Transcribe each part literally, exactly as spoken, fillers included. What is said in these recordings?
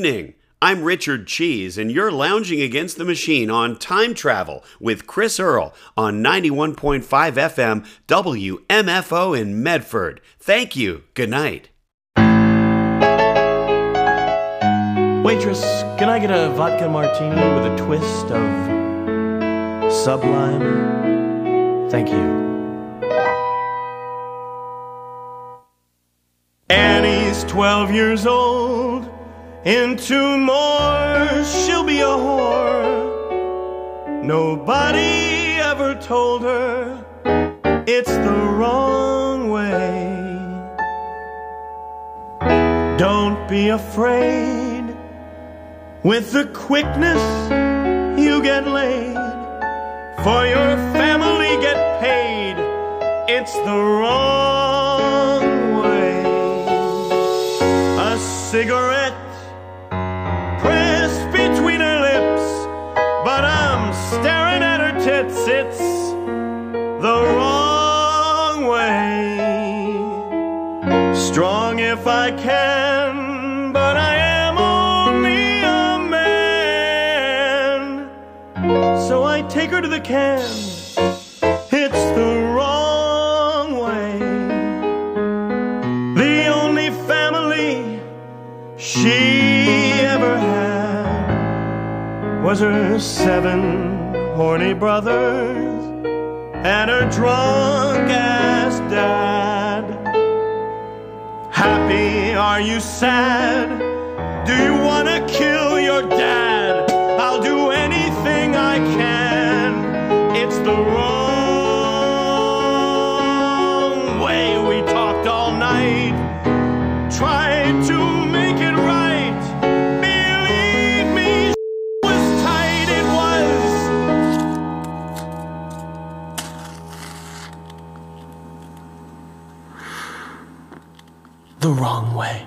evening. I'm Richard Cheese, and you're lounging against the machine on Time Travel with Chris Earl on ninety-one point five F M W M F O in Medford. Thank you. Good night. Waitress, can I get a vodka martini with a twist of sublime? Thank you. Annie's twelve years old. In two more, she'll be a whore. Nobody ever told her it's the wrong way. Don't be afraid. With the quickness you get laid, for your family get paid. It's the wrong way. A cigarette pressed between her lips, but I'm staring at her tits. It's the wrong way. Strong if I can, but I am only a man. So I take her to the can. It's the wrong way. The only family she ever had was her seven horny brothers and her drunk-ass dad. Happy, are you sad? Do you want to kill your dad? I'll do anything I can. It's the wrong way. We talked all night, tried to make it right. Believe me, it was tight. It was the wrong way.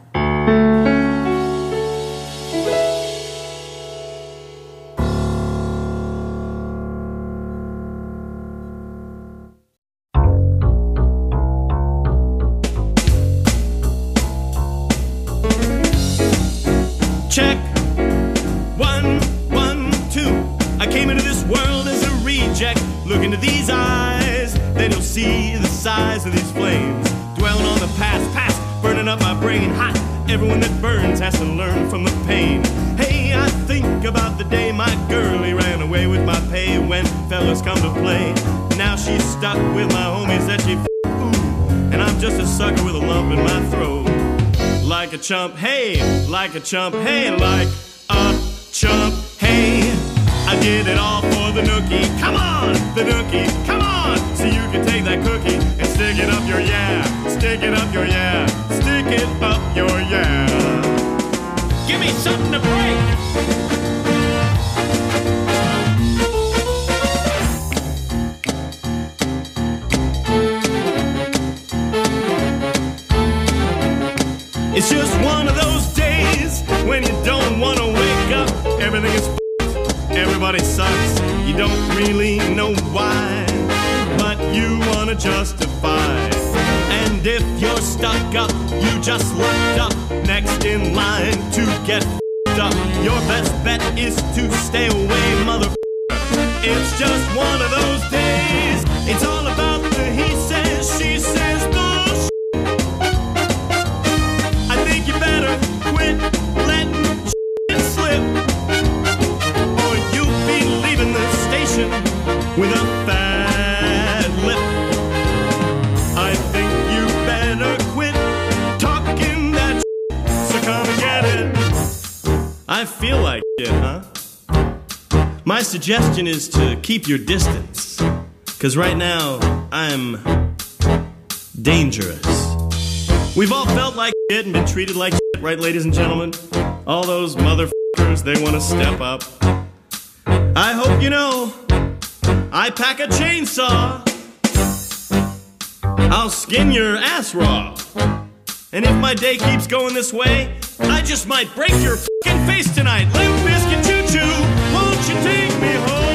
Check. One, one, two. I came into this world as a reject. Look into these eyes, then you'll see the size of these flames. Dwelling on the past, past, burning up my brain. Hot, everyone that burns has to learn from the pain. Hey, I think about the day my girlie ran away with my pay when fellas come to play. Now she's stuck with my homies that she f***, ooh, and I'm just a sucker with a lump in my throat. Like a chump, hey, like a chump, hey, like a chump, hey. I did it all for the nookie, come on, the nookie, come on. So you can take that cookie and stick it up your yeah, stick it up your yeah, stick it up your yeah. Give me something to break. It's just one of those days when you don't want to wake up. Everything is f***ed, everybody sucks. You don't really know why, but you want to justify. And if you're stuck up, you just locked up next in line to get f***ed up. Your best bet is to stay away, mother f***er. It's just one of those days. It's all about the he says, she says bullshit. Better quit letting shit slip, or you'll be leaving the station with a fat lip. I think you better quit talking that shit, so come and get it. I feel like it, huh? My suggestion is to keep your distance, 'cause right now I'm dangerous. We've all felt like shit and been treated like shit, right, ladies and gentlemen? All those motherfuckers, they want to step up. I hope you know, I pack a chainsaw. I'll skin your ass raw. And if my day keeps going this way, I just might break your fucking face tonight. Limp Bizkit choo-choo, won't you take me home?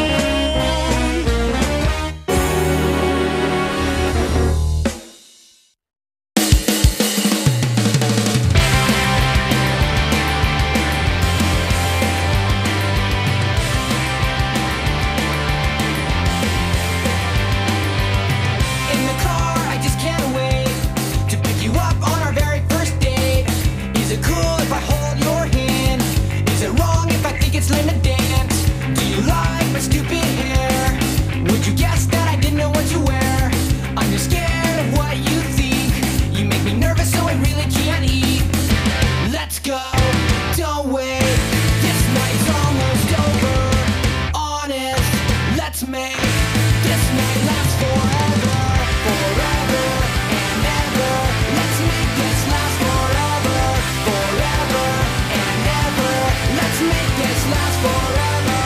don't wait. This night's almost over. Honest, let's make this night last forever, forever and ever. Let's make this last forever, forever and ever. Let's make this last forever.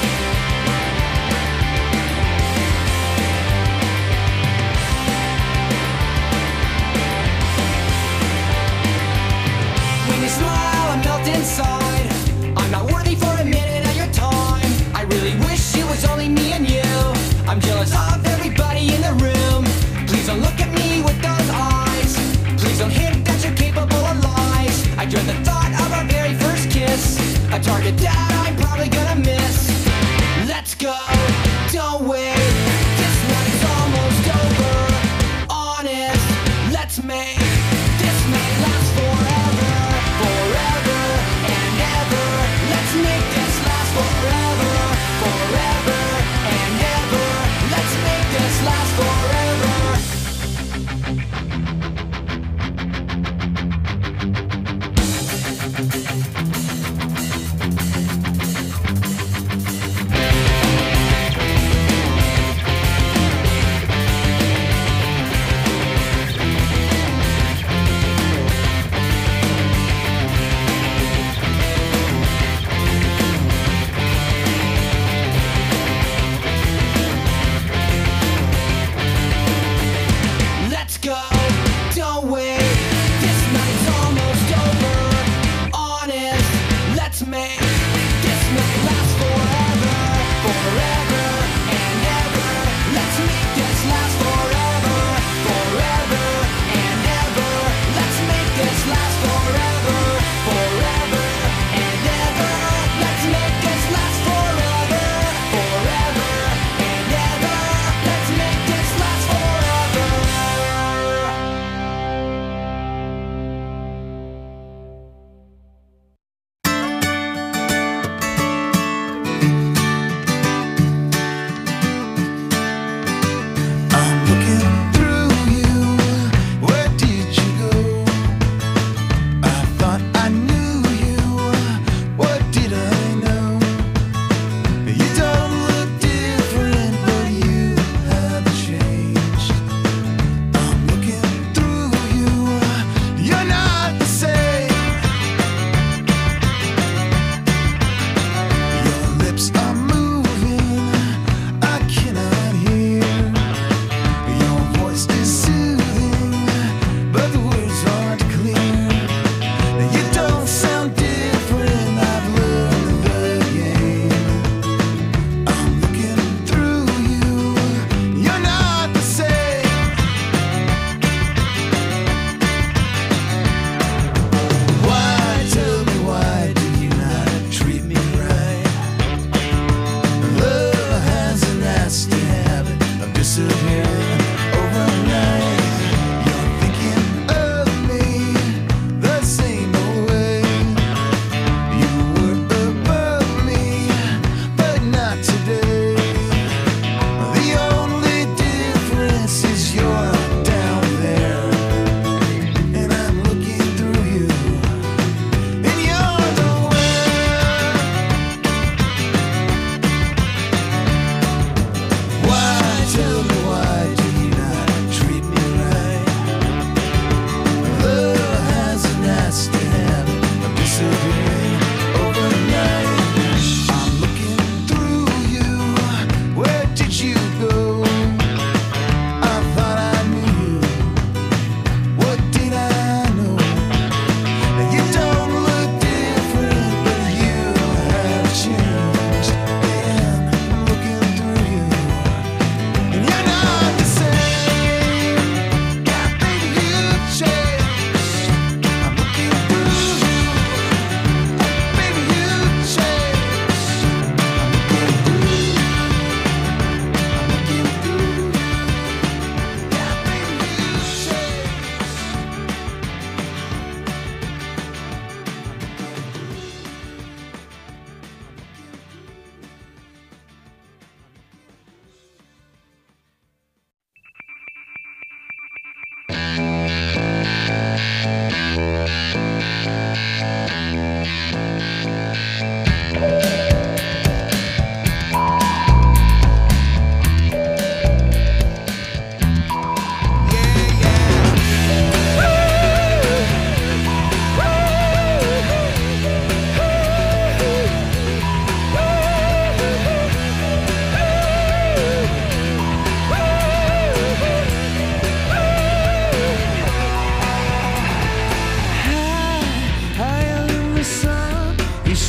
When you smile, I melt inside. I'm not worthy for a minute of your time. I really wish it was only me and you. I'm jealous of everybody in the room. Please don't look at me with those eyes. Please don't hint that you're capable of lies. I dread the thought of our very first kiss, a target that I'm probably gonna miss. Let's go, don't wait. This night's almost over. Honest, let's make this night last forever, forever and ever. Let's make this last forever, forever and ever. Let's make this last forever.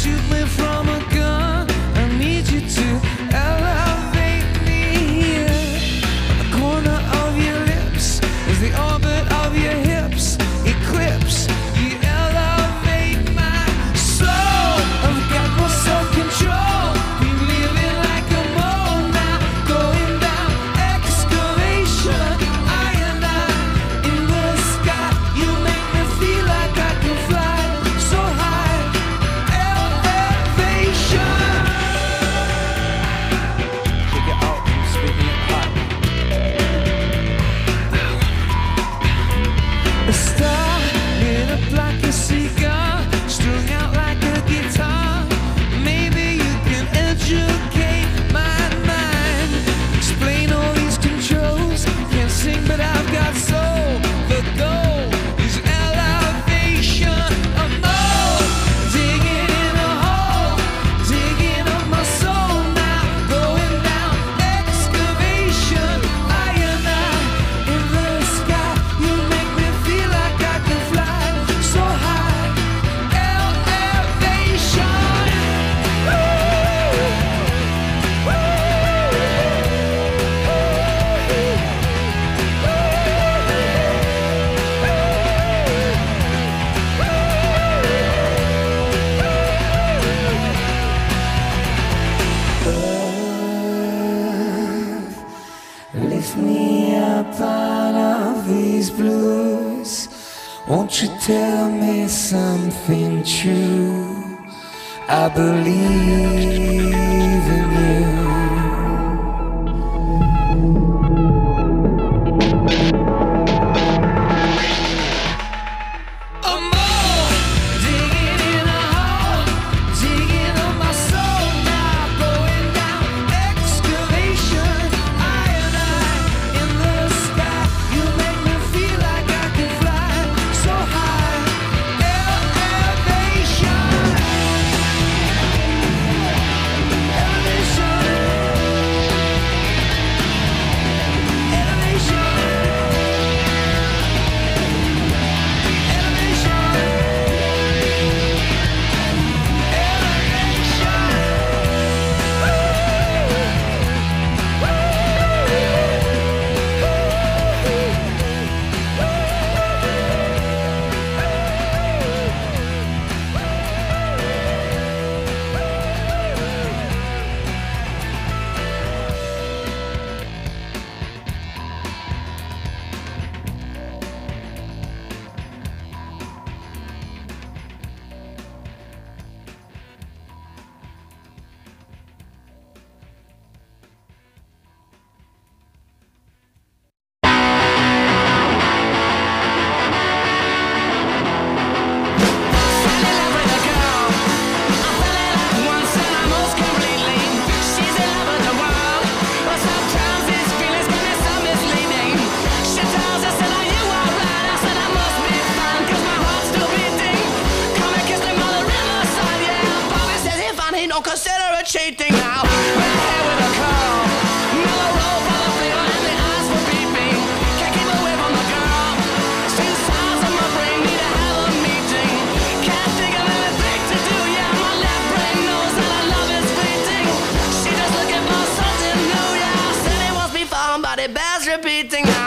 shoot me from a gun. I need you to elevate me here. On the corner of your lips is the orbit of your hips. Eclipse, you elevate my soul. I've got no self-control. Been living like a mole now, going down excavation. I and I in the sky. You make me feel like I can fly so high. Elevation. Take it out and spitting it hot. A star lit up like a cigar, strung out like a guitar. Maybe you can educate my mind, explain all these controls. Can't sing but I've got soul. The goal is elevation. I'm all digging in a hole, digging up my soul now, going down excavation. I and I in the sky. You make me feel like I can fly so high. Elevation. Lift me up out of these blues. Won't you tell me something true? I believe in you. I'm all digging in a hole, digging up my soul now, going down excavation. I and I in the sky. You make me feel like I can fly so high. Elevation. Elevation. Elevation. Don't consider it cheating now. Red hair with a curl, mellow roll full of flavor, and the eyes were beeping. Can't keep away from the girl. Since sides of my brain need to have a meeting. Can't think of anything to do. Yeah, my left brain knows that our love is fleeting. She just looking for something new. Yeah, I said it must be fun, but it bears repeating now.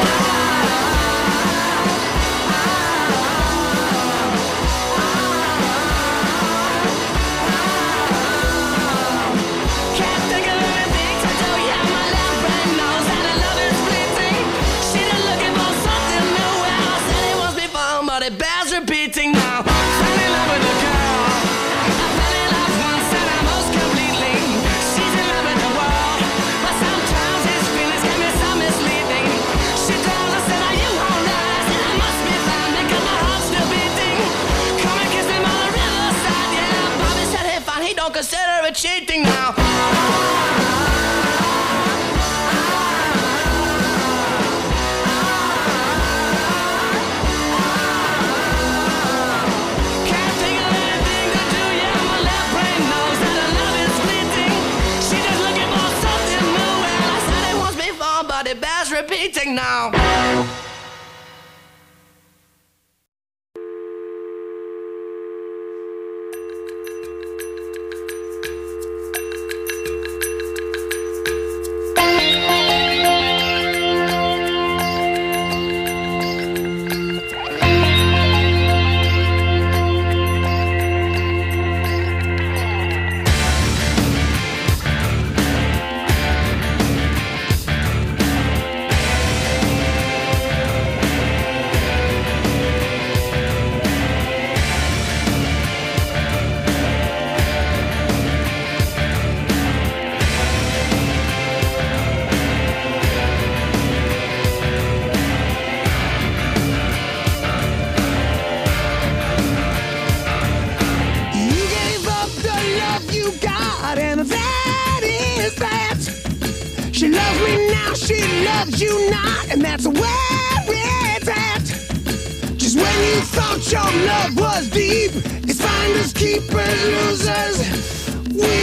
Can't think of anything to do. Yeah, my left brain knows that our love is fleeting. She just looking for something new. Yeah, I said it must be fun, but it bears repeating now. Fell in love with a girl. I fell in love once and I most completely. She's in love with the world, but sometimes his feelings can be so misleading. She tells us that you won't rise, and I must be fine because my heart's still beating. Come and kiss me on the riverside. Yeah, Bobby said he fine, he don't consider it cheating now. Can't think of anything to do. Yeah, my left brain knows that our love is fleeting. She just looking for something new. Well, I said it must be fun, but it bears repeating now. God, and that is that. She loves me now, she loves you not, and that's where it's at. Just when you thought your love was deep, it's finders, keepers, losers. We,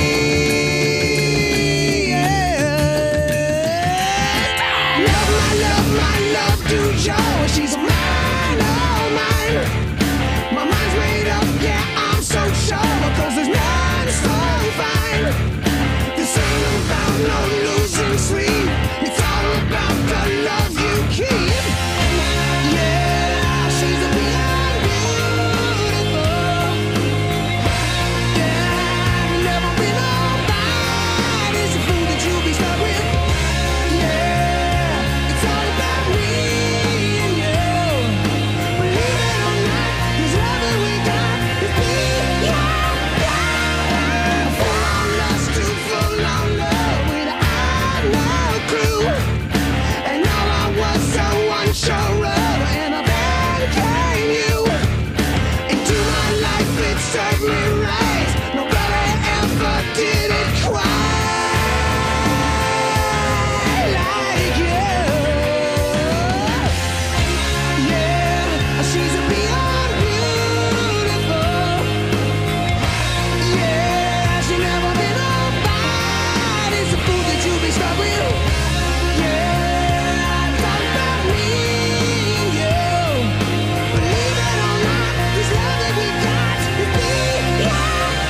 yeah. Love my love, my love to Joe. She's mine, oh mine. My mind's made up, yeah, I'm so sure, because there's none so fine. This ain't about no losing sleep. It's all about the love you keep. Yeah, she's a beyond beautiful. Yeah, never been nobody's a fool that you'll be stuck with. Yeah, it's all about me and you. Believe it or not, this love that we got is big. Yeah, yeah. Full on lust to full on love with an unknown crew. And all I was so unsure of, and I then came you into my life. It served me right. Nobody ever did it quite like you. Yeah, she's a beyond beautiful. Yeah, she never been nobody's a fool that you'll be stuck with. Yeah, it's all about me and you. Believe it or not, this love that we got is big. Yeah,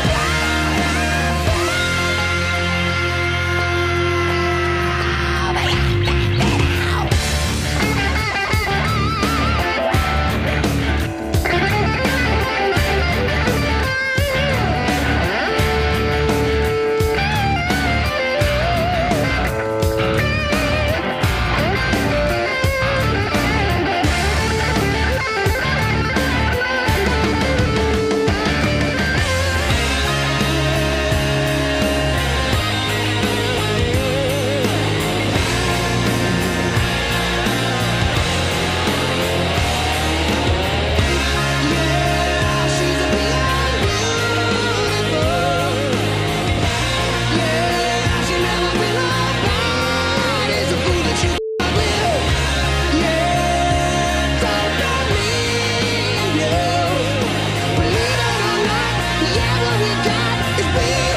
she's a beyond beautiful. Yeah, she never been nobody's a fool that you fuck with. Yeah, it's all about me and you. Believe it or not, yeah, what we got is big.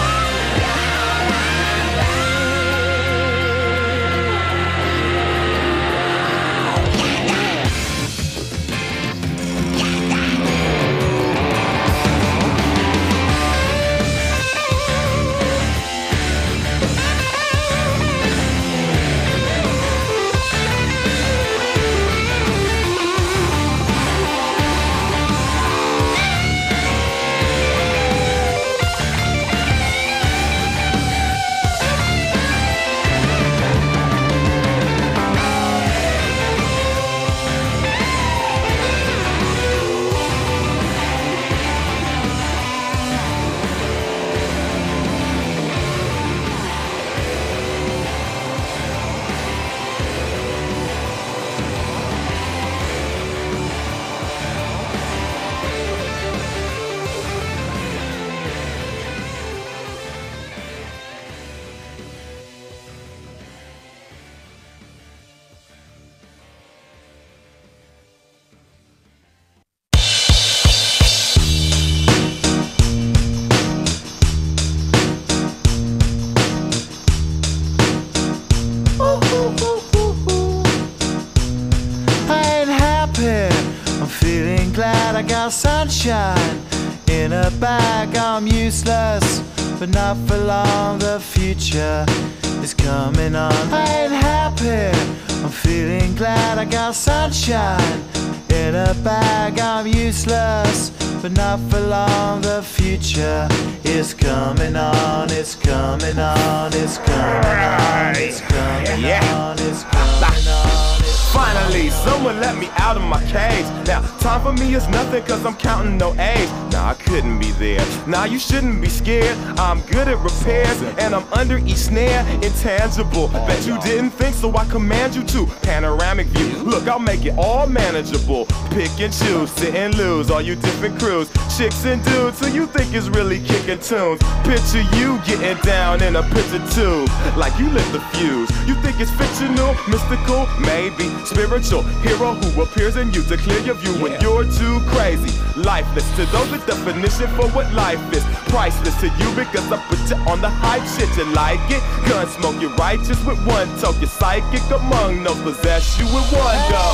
I ain't happy, I'm feeling glad I got sunshine in a bag. I'm useless, but not for long, the future is coming on. I ain't happy, I'm feeling glad I got sunshine in a bag. I'm useless, but not for long, the future is coming on. It's coming on, it's coming on, it's coming on, it's coming on. Finally, someone let me out of my cage. Now, time for me is nothing cause I'm counting no A's. Nah, I couldn't be there. Nah, you shouldn't be scared. I'm good at repairs, and I'm under each snare, intangible. Bet you didn't think, so I command you to. Panoramic view, look, I'll make it all manageable. Pick and choose, sit and lose, all you different crews, chicks and dudes who you think is really kicking tunes. Picture you getting down in a picture tube, like you lit the fuse. You think it's fictional, mystical, maybe spiritual hero who appears in you to clear your view when you're too crazy. Lifeless to those, the definition for what life is. Priceless to you because I put you on the hype shit. You like it? Gun smoke, you're righteous with one toe. You're psychic among those, possess you with one go.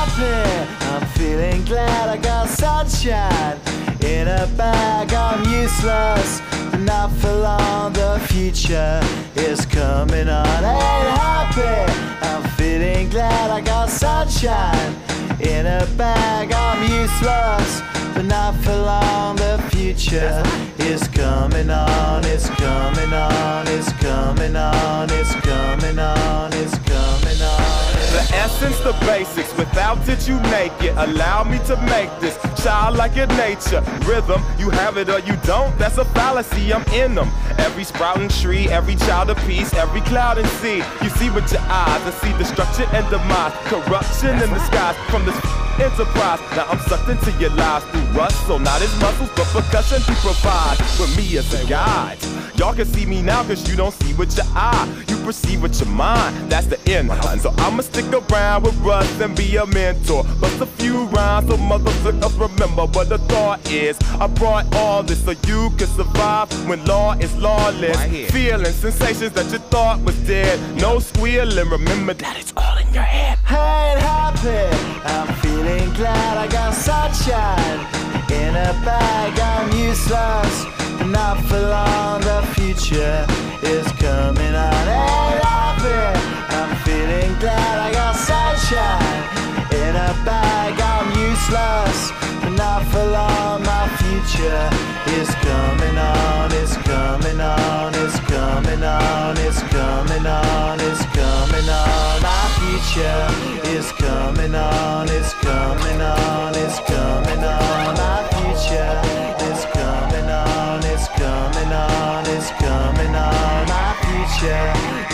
Happy, I'm feeling glad I got sunshine in a bag. I'm useless, but not for long. The future is coming on. Ain't happy, I'm feeling glad I got sunshine in a bag. I'm useless, but not for long. The future is coming on. It's coming on. It's coming on. It's coming on. It's coming on. The essence, the basics, without it you naked. Allow me to make this childlike in nature. Rhythm, you have it or you don't, that's a fallacy, I'm in them. Every sprouting tree, every child of peace, every cloud and sea. You see with your eyes and see destruction and demise, corruption in the skies from this enterprise. Now I'm sucked into your lives through rust, so not his muscles, but percussion he provides with me as a guide. Y'all can see me now cause you don't see with your eye, you perceive with your mind, that's the end. So I'ma stick around with Russ and be a mentor. Bust a few rhymes so motherfuckers remember what the thought is. I brought all this so you can survive when law is lawless. Feeling sensations that you thought was dead, no squealing, remember that it's all in your head. Ain't happy, I'm feeling glad I got sunshine in a bag. I'm useless, but not for long. The future is coming on. Ain't happy, I'm feeling glad I got sunshine in a bag. I'm useless, but not for long. My future is coming on. It's coming on. It's coming on. It's coming on. It's coming on. My future is coming on. It's coming on. It's coming on. My future is coming on. It's coming on. It's coming on. My future.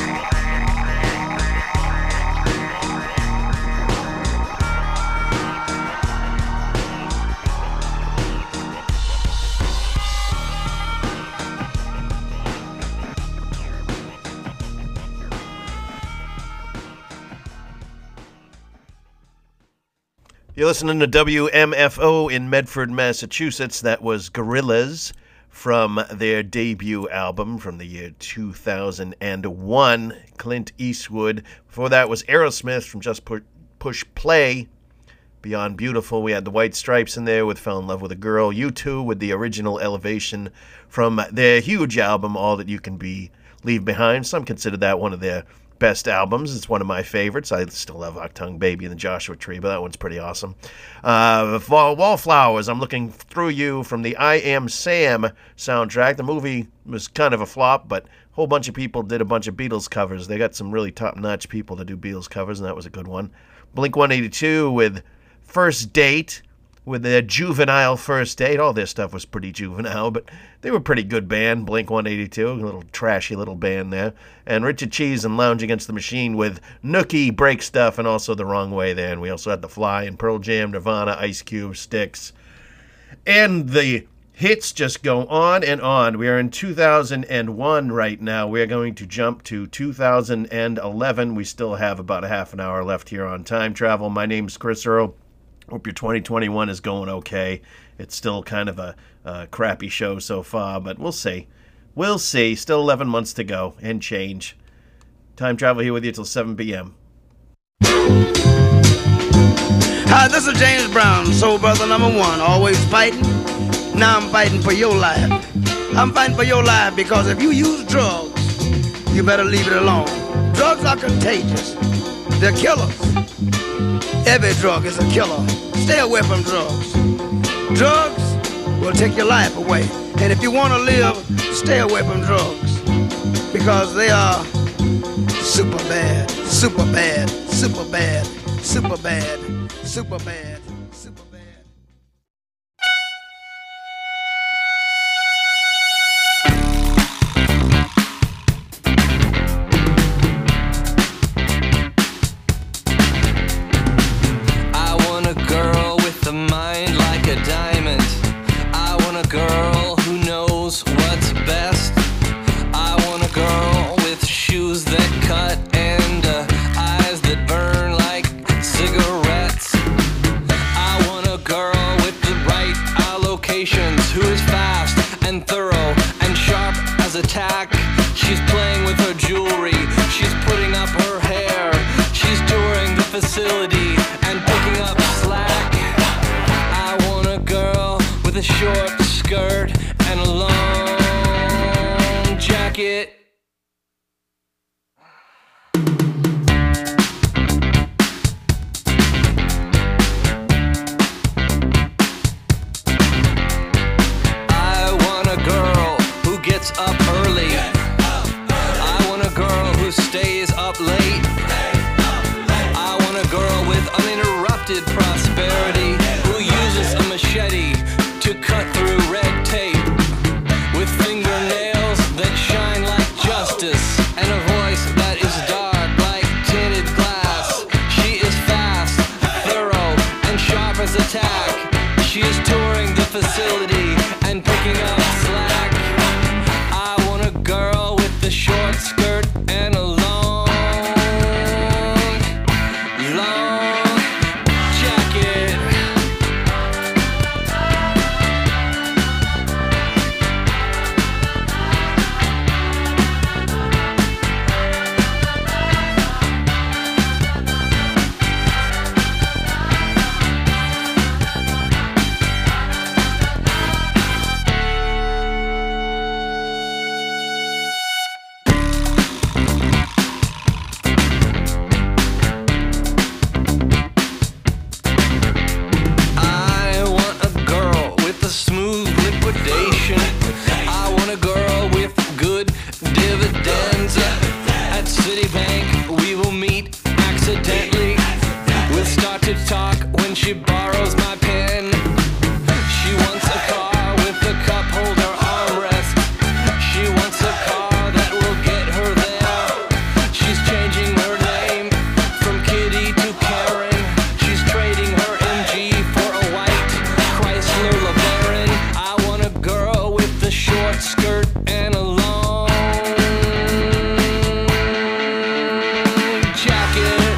You're listening to W M F O in Medford, Massachusetts. That was Gorillaz from their debut album from the year two thousand one, Clint Eastwood. Before that was Aerosmith from Just Push Play, Beyond Beautiful. We had the White Stripes in there with Fell in Love with a Girl. U two with the original Elevation from their huge album, All That You Can Be, Leave Behind. Some consider that one of their best albums. It's one of my favorites. I still love Octung Baby and the Joshua Tree, but that one's pretty awesome. Uh, Wallflowers, I'm Looking Through You from the I Am Sam soundtrack. The movie was kind of a flop, but a whole bunch of people did a bunch of Beatles covers. They got some really top-notch people to do Beatles covers, and that was a good one. Blink one eighty-two with First Date, with their juvenile First Date. All their stuff was pretty juvenile, but they were a pretty good band. Blink one eighty-two, a little trashy little band there. And Richard Cheese and Lounge Against the Machine with Nookie, Break Stuff, and also The Wrong Way there. And we also had The Fly and Pearl Jam, Nirvana, Ice Cube, Styx. And the hits just go on and on. We are in two thousand one right now. We are going to jump to two thousand eleven. We still have about a half an hour left here on Time Travel. My name's Chris Earl. Hope your twenty twenty-one is going okay. It's still kind of a, a crappy show so far, but we'll see. We'll see. Still eleven months to go and change. Time Travel here with you till seven p.m. Hi, this is James Brown, soul brother number one. Always fighting. Now I'm fighting for your life. I'm fighting for your life because if you use drugs, you better leave it alone. Drugs are contagious. They're killers. Every drug is a killer. Stay away from drugs. Drugs will take your life away. And if you want to live, stay away from drugs. Because they are super bad, super bad, super bad, super bad, super bad, super bad. thorough and sharp as a tack. She's playing with her jewelry, she's putting up her hair, she's touring the facility and picking up slack. I want a girl with a short skirt and a long jacket. I want a girl who gets up early. I want a girl who stays up late. I want a girl with uninterrupted prosperity, who uses a machete to cut through red tape, with fingernails that shine like justice and a voice that is dark like tinted glass. She is fast, thorough, and sharp as a tack. She is touring the facility and picking up slack. I want a girl with a short skirt and a long, long jacket. I want a girl with a smooth liquidation. I want a girl with good dividends. At Citibank, we will meet accidentally. We'll start to talk when she borrows my pen. She wants a car with a cup holder armrest. She wants a car that will get her there. She's changing her name from Kitty to Karen. She's trading her M G for a white Chrysler LeBaron. I want a girl with a short skirt and a long jacket.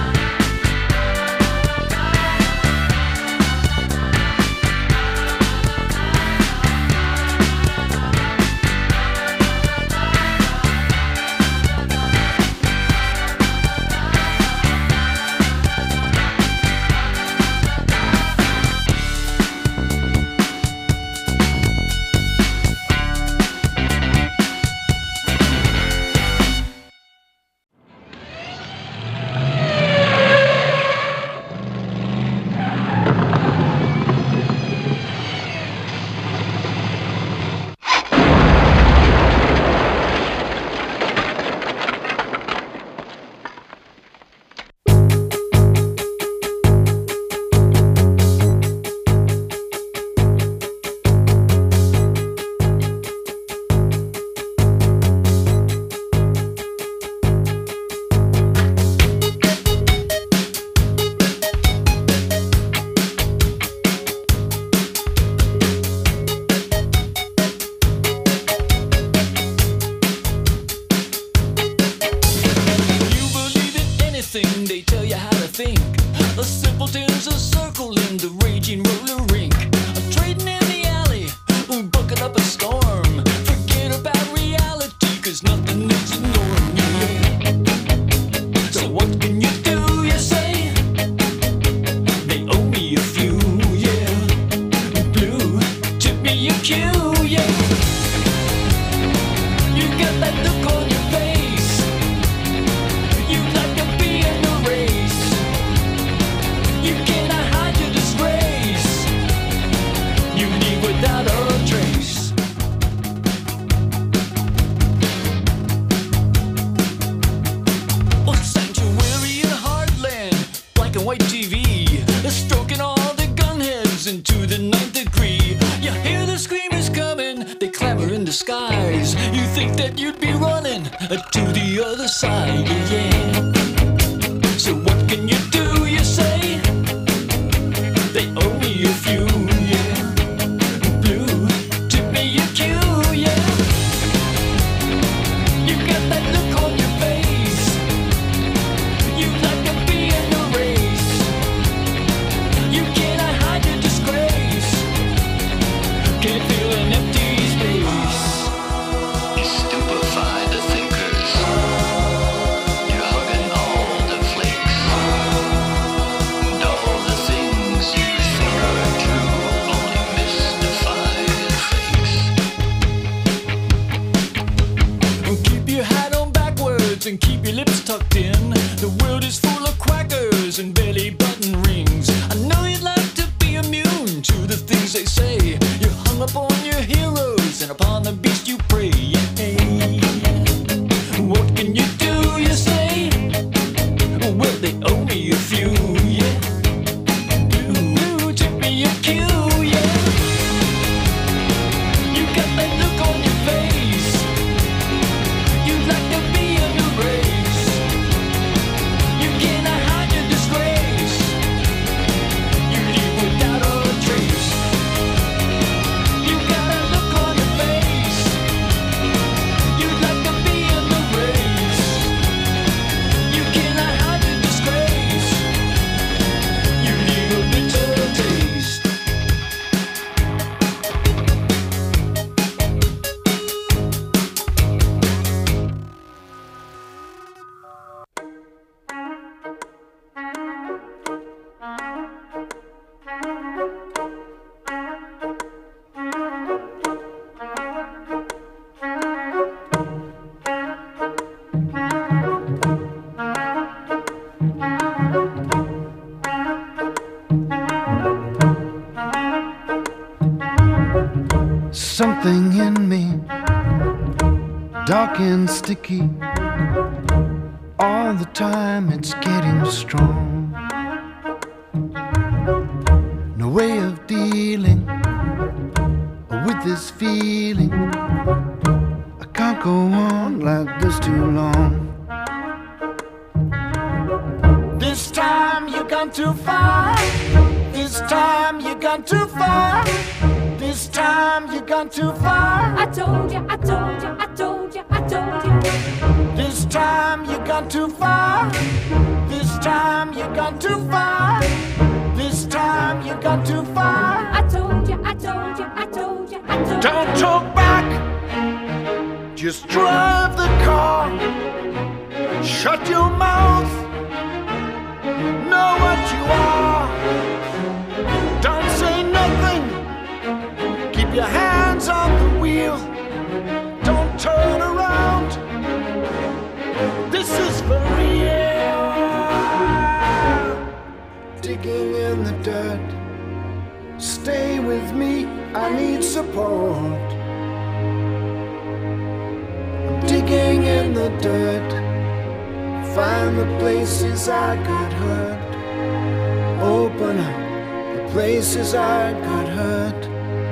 You believe in anything they tell you how to think. A simpleton's a circle in the raging roller rink. I'm trading in the alley, bucket up a storm. Forget about reality, cause nothing is a norm. Yeah. So what can you do, you say? They owe me a few, yeah. Blue, tip me a cue, yeah. You got that look on your face. You'd like to be in the race. You cannot hide your disgrace. You leave without a trace. Oh, sanctuary in Heartland, black and white T V, stroking all the gunheads into the ninth degree. You hear the screamers coming, they clamor in the skies. You think that you'd be running to the other side, yeah. So what can you do, you say? They owe me a few, yeah. Blue, tip me a cue, yeah. You got that look on your face. You'd like to be in the race. You cannot hide your disgrace. Can't feel an empty space. closed and keep your lips tucked in. The world is full of quackers and belly button rings. I know you'd like to be immune to the things they say. You're hung up on your heroes and upon the beast you pray. What can you do, you say? Well, they owe me a few, yeah. Ooh, tip me a cue, yeah. You got that look on your face. You'd like to be in the race. You cannot hide your disgrace. You leave without a trace. You got a look on your face. You'd like to be in the race. You cannot hide your disgrace. You leave a bitter taste. Something in me, dark and sticky, all the time it's getting strong. No way of dealing with this feeling. I can't go on like this too long. This time you gone too far. This time you gone too far. This time you gone too far. I told you, I told you, I told you, I told you. This time you gone too far. This time you gone too far. This time you gone too far. I told you, I told you, I told you, I told you. Don't talk back. Just drive the car. Shut your mouth. Know what you are. Don't say nothing. Keep your hands on the wheel. Don't turn around. This is for real. Digging in the dirt. Stay with me, I need support. I'm digging in the dirt. Find the places I got hurt. Open up the places I got hurt.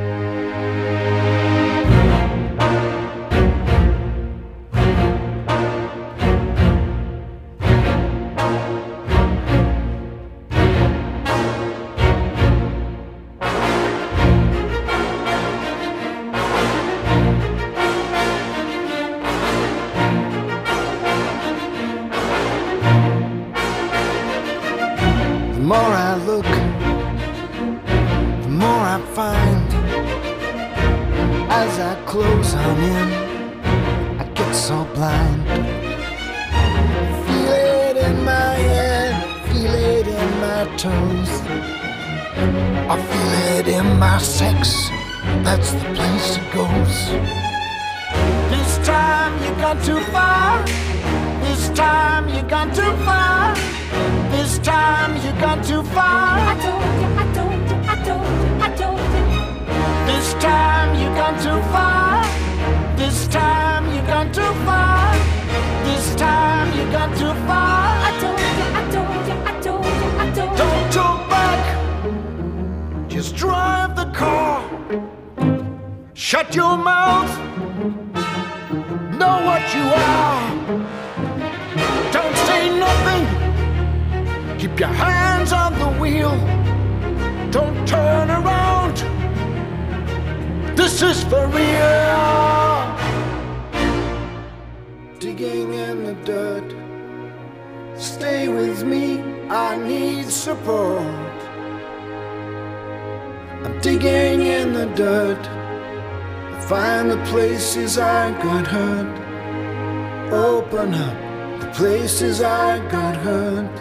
The more I look, the more I find. As I close on in, I get so blind. Feel it in my head, feel it in my toes. I feel it in my sex, that's the place it goes. This time you gone too far. This time you gone too far. This time you gone too far. I told you, I told you, I told you, I told you. This time you gone too far. This time you gone too far. This time you gone too far. I told you, I told you, I told you, I told you. Don't talk back. Just drive the car. Shut your mouth. Know what you are. Don't say nothing. Keep your hands on the wheel. Don't turn around. This is for real. Digging in the dirt. Stay with me, I need support. I'm digging in the dirt. Find the places I got hurt. Open up the places I got hurt.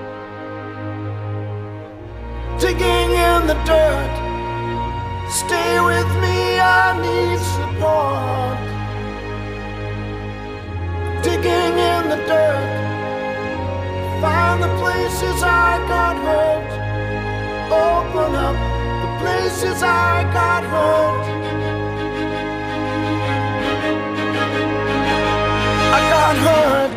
Digging in the dirt. Stay with me, I need support. Digging in the dirt. Find the places I got hurt. Open up the places I got hurt. I got hurt.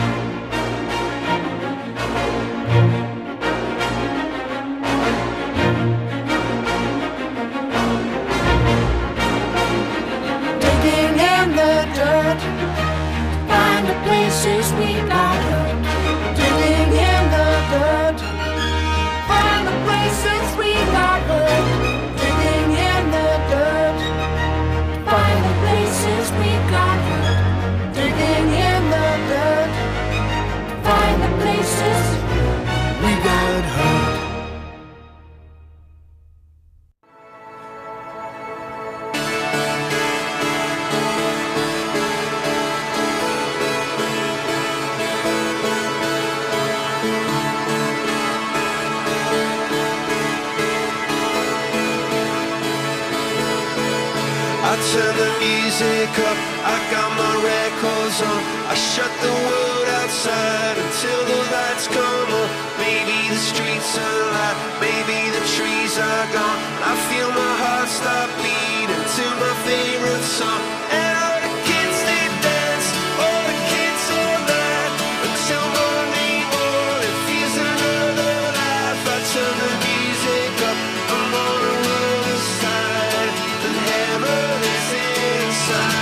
Digging in the dirt, find the places we got hurt. Digging in the dirt, find the places we got hurt. Digging in the dirt, find the places we got hurt. Digging in the dirt, find the places we got hurt. I turn the music up, I got my records on. I shut the world outside until the lights come on. Maybe the streets are light, maybe the trees are gone. I feel my heart stop beating to my favorite song. And all the kids they dance, all the kids all night until morning morning feels another life. I turn the music up, I'm on the other side, and heaven is inside.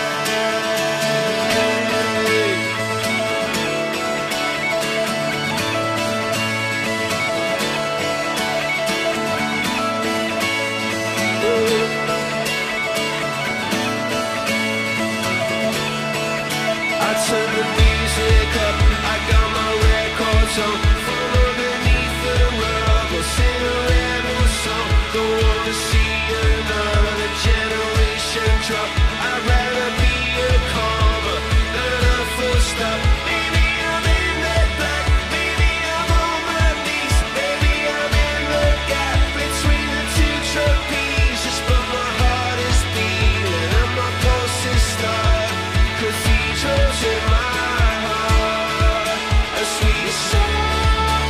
I turn the music up, I got my records on. From underneath the rug, I'll sing a random song. Don't wanna see another generation drop. I'd rather be a comma than a full stop. Maybe I'm in the black, maybe I'm on my knees, maybe I'm in the gap between the two trapezes. But my heart is beating and my pulse is starting. Cathedrals in my heart, a sweet song.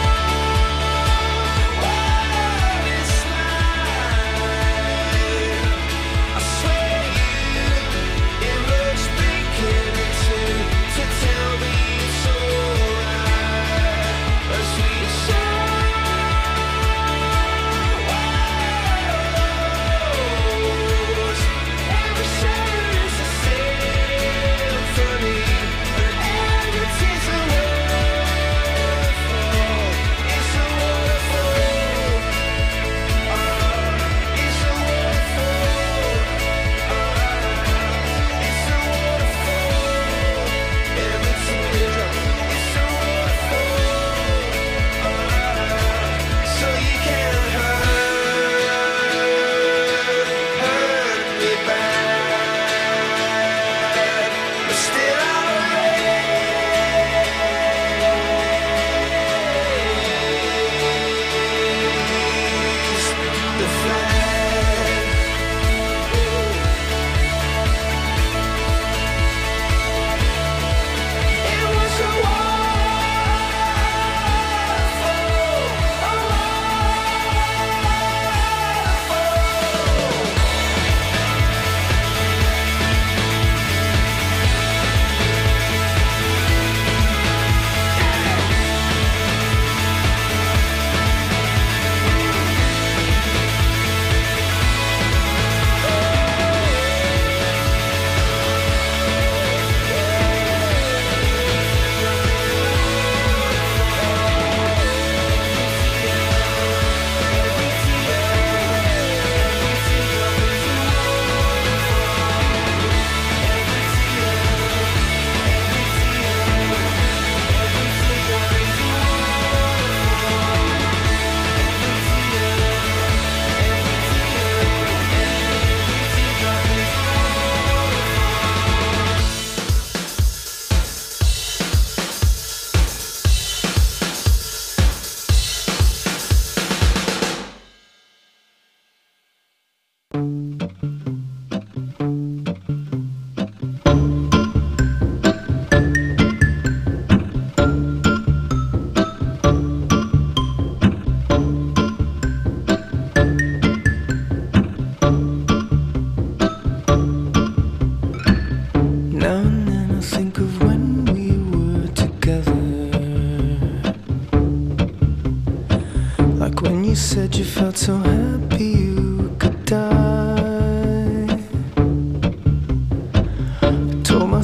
What it's like, I swear you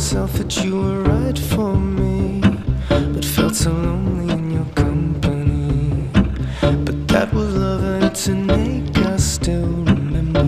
myself that you were right for me, but felt so lonely in your company. But that was love and it's an ache I still remember.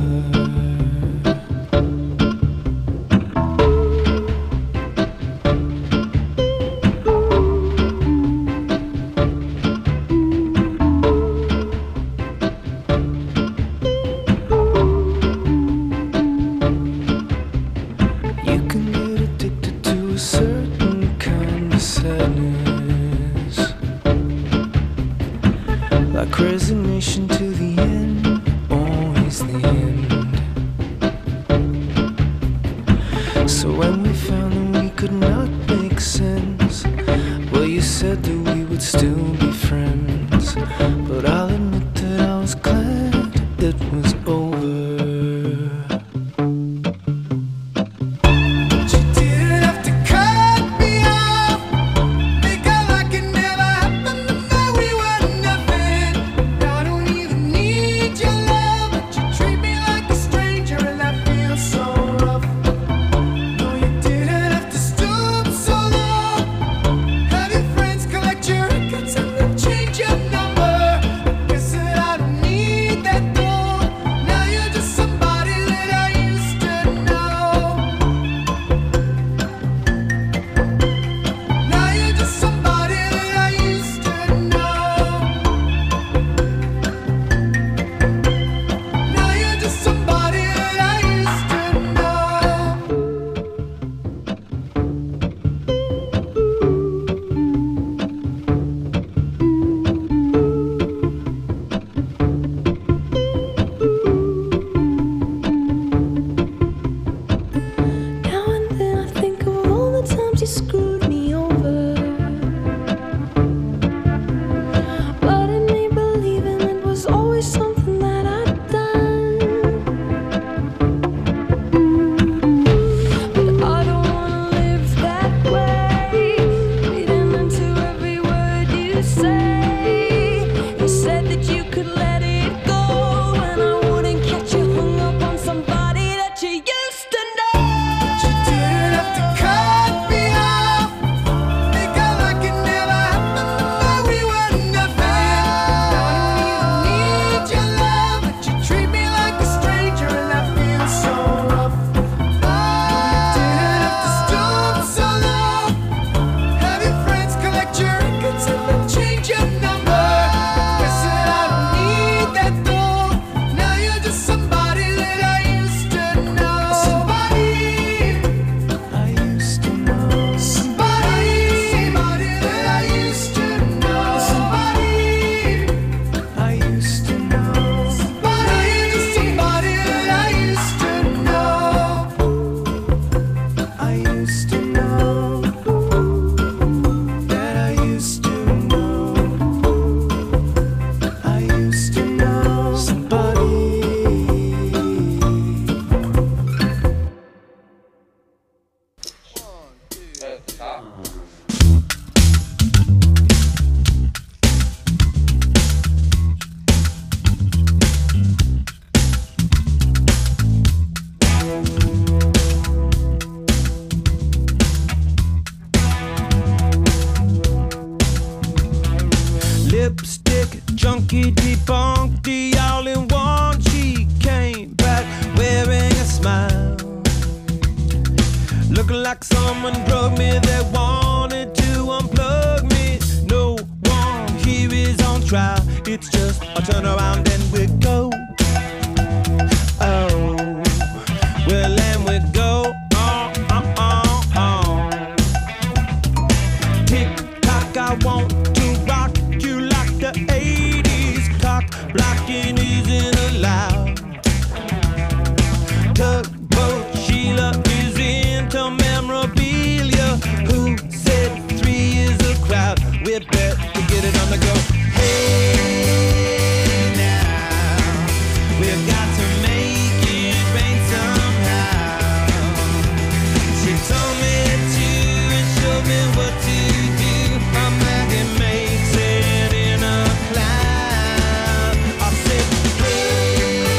Resignation to the end, always the end. So when we found that we could not make sense, well, you said that we would still be friends. But I'll admit that I was glad it was over.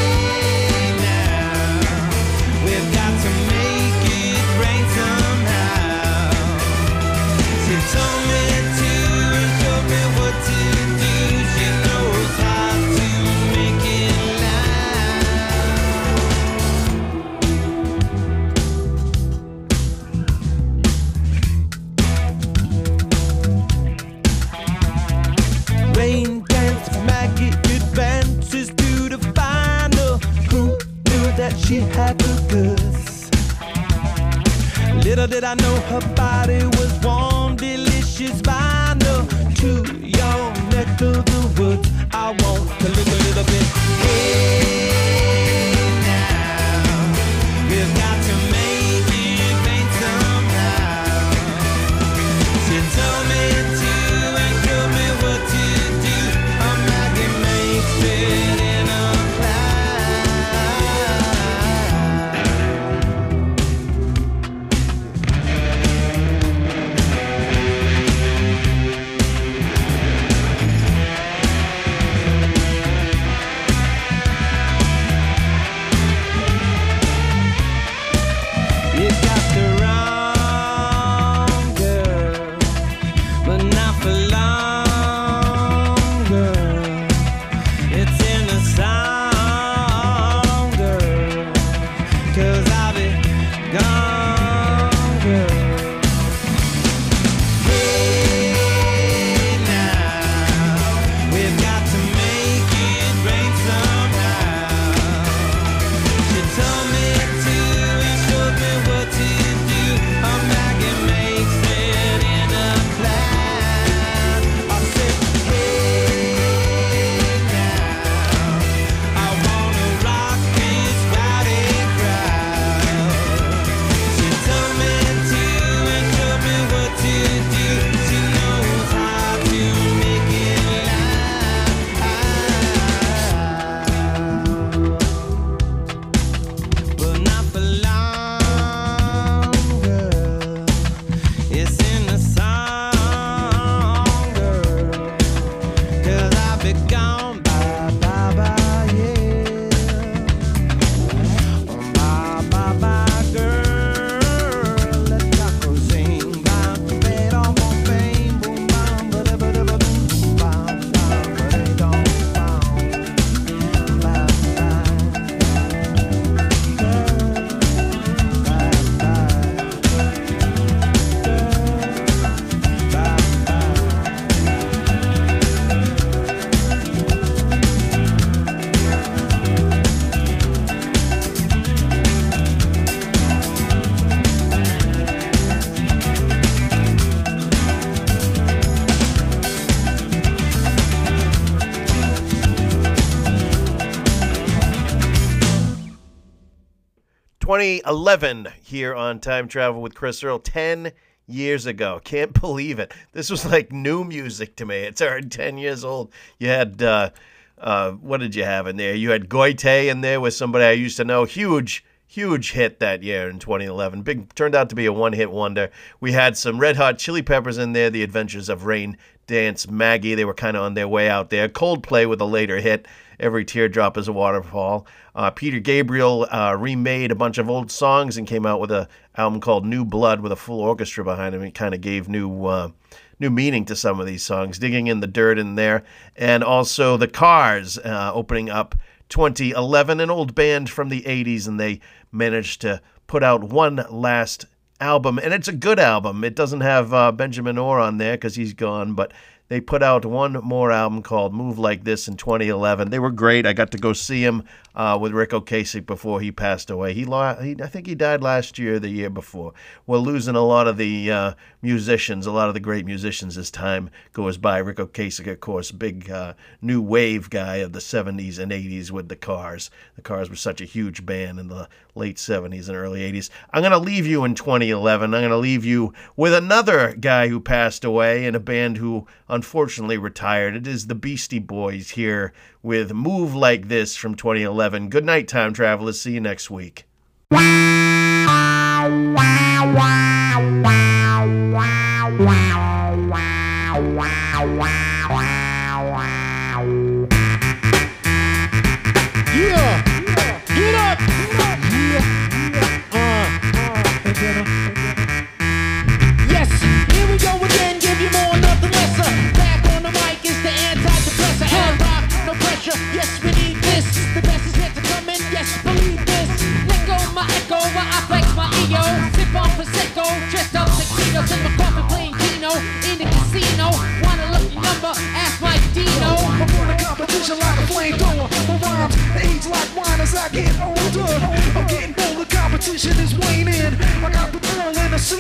We've got to make it rain somehow. Little did I know her body was warm, delicious vinyl. To your neck of the woods, I want to look a little bit. Hey, now, we've got to make it rain somehow. She told me to and showed me what to do. A magnet makes it in a twenty eleven here on Time Travel with Chris Earl, ten years ago. Can't believe it. This was like new music to me. It's already ten years old. You had, uh, uh, what did you have in there? You had Goite in there with somebody I used to know. Huge, huge hit that year in twenty eleven. Big, turned out to be a one-hit wonder. We had some Red Hot Chili Peppers in there, The Adventures of Rain Dance Maggie. They were kind of on their way out there. Coldplay with a later hit, Every Teardrop is a Waterfall. Uh, Peter Gabriel uh, remade a bunch of old songs and came out with an album called New Blood with a full orchestra behind him. It kind of gave new uh, new meaning to some of these songs, Digging in the Dirt in there. And also The Cars uh, opening up twenty eleven, an old band from the eighties, and they managed to put out one last album, and it's a good album. It doesn't have uh, Benjamin Orr on there because he's gone, but they put out one more album called Move Like This in twenty eleven. They were great. I got to go see him uh, with Rick Ocasek before he passed away. He, lo- he, I think he died last year or the year before. We're losing a lot of the uh, musicians, a lot of the great musicians as time goes by. Rick Ocasek, of course, big uh, new wave guy of the seventies and eighties with the Cars. The Cars were such a huge band in the late seventies and early eighties. I'm going to leave you in twenty eleven. I'm going to leave you with another guy who passed away and a band who unfortunately retired. It is the Beastie Boys here with Move Like This from twenty eleven. Good night, time travelers. See you next week. Yeah, get up. Yes, here we go again. Give you more, nothing lesser. Back on the mic is the antidepressant. And rock, no pressure. Yes, we need this. The best is yet to come in. Yes, believe this. Let go my echo while I flex my E O. Sip on Prosecco, dressed up tuxedos in my coffin playing Keno in the casino. Want a lucky number? Ask my Dino. I'm on a competition like a flamethrower. My rhymes age like wine as I get older. I'm getting bolder. Competition is waning. I got the ball in the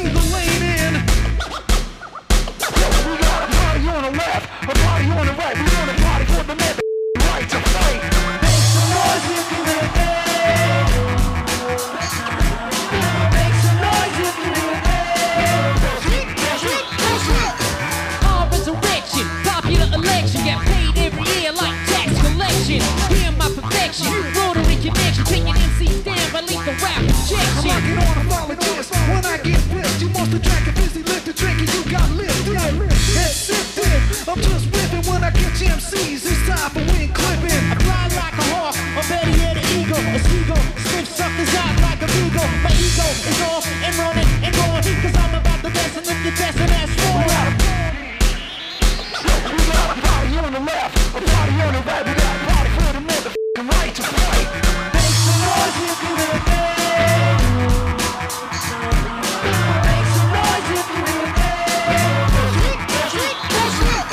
the track and busy lifting, drinking, you got lifted. And sifted. I'm just whipping when I catch M Cs. It's time for wing clipping. I fly like a hawk, or better yet an eagle, a seagull, sniff suckers out like a beagle. My ego is off and running and going, cause I'm about the best, and if you're best, and that's wrong. We got a party on the left, a party on the right. We got a party for the motherfucking right to fight. Make some noise if you will dance. Make some noise if you will dance. That's it.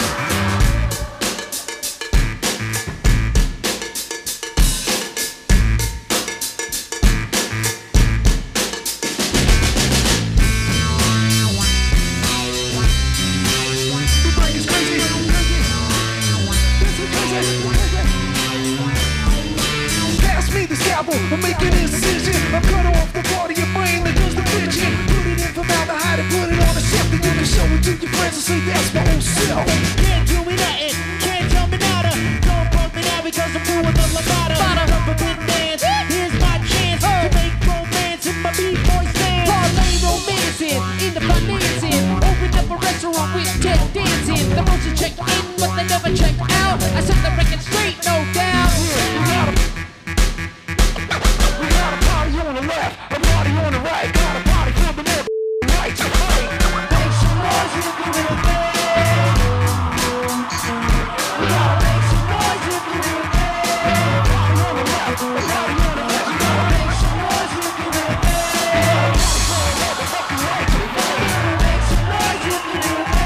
Pass me the scalpel, I'm making an incision. I cut off the part of your brain that does the bitching. Put it in formaldehyde and put it on a shelf. Then you can show it to your friends and say that's my old self. Can't do me nothing, can't tell me nada. Don't punk me now because I'm doing the lambada. Rubber band dance, here's my chance to make romance in my B-boy stance. Parlay romancing, in the financing. Open up a restaurant with Ted dancing. The motion check in, but they never check out. I set the record straight, no doubt. We got a, we got a party on the left, a party on the right. Got a party for the motherfucking right to fight. Make some noise if you will dance. We gotta make some noise if you will dance. Party on the left, a party on the left. We gotta make some noise if you will dance. Make some noise if you will dance.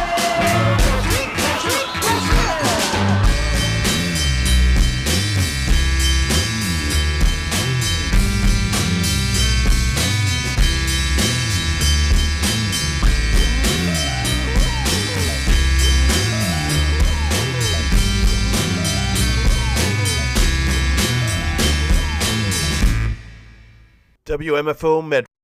W M F O Med.